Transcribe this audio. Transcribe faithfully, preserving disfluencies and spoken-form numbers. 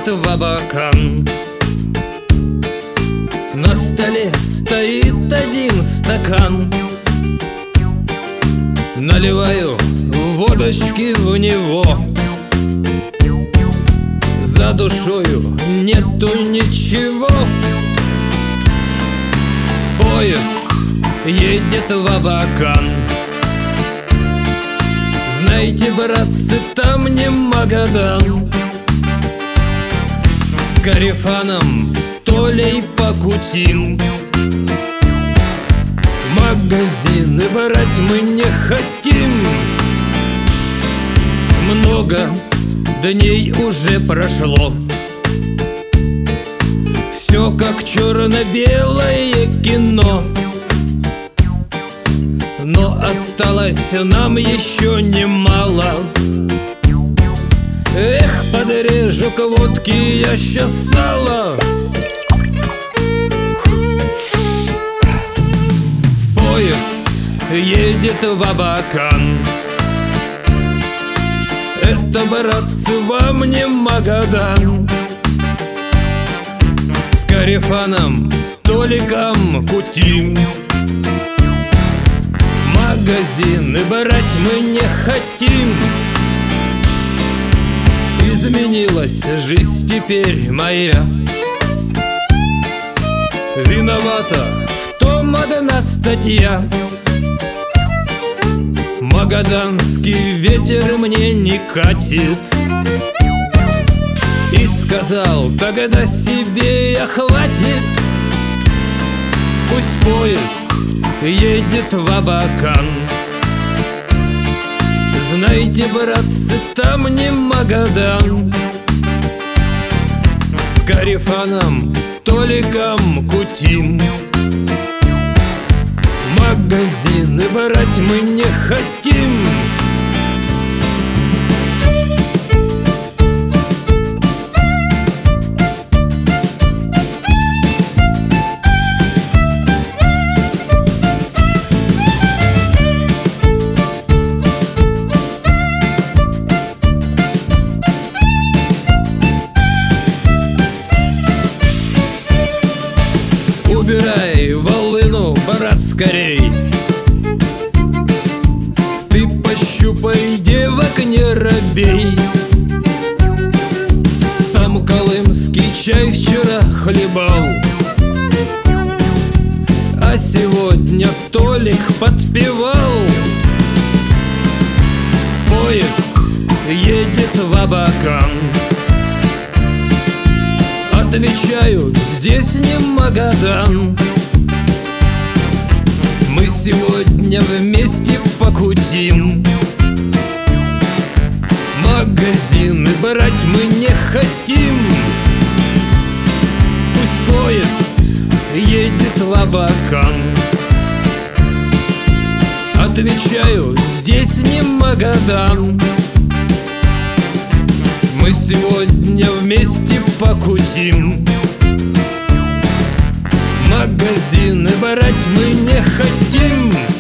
едет в Абакан. На столе стоит один стакан. Наливаю водочки в него. За душою нету ничего. Поезд едет в Абакан. Знаете, братцы, там не Магадан. С Карифаном Толей покутим. Магазины брать мы не хотим. Много дней уже прошло. Все как черно-белое кино. Но осталось нам еще немало. Эх, подрежу к водке я щас сало. Поезд едет в Абакан. Это, братцы, вам не Магадан. С Карифаном Толиком кутим. Магазины брать мы не хотим. Изменилась жизнь теперь моя. Виновата в том одна статья. Магаданский ветер мне не катит. И сказал тогда себе я: хватит. Пусть поезд едет в Абакан. Знаете, братцы, там не Магадан. С Карифаном Толиком кутим. Магазины брать мы не хотим. Убирай волыну, брат, скорей. Ты пощупай, девок не робей. Сам колымский чай вчера хлебал, а сегодня Толик подпевал. Поезд едет в Абакан. Отвечаю, здесь не Магадан. Мы сегодня вместе покутим. Магазины брать мы не хотим. Пусть поезд едет в Абакан. Отвечаю, здесь не Магадан. Мы сегодня вместе покутим. Магазины брать мы не хотим.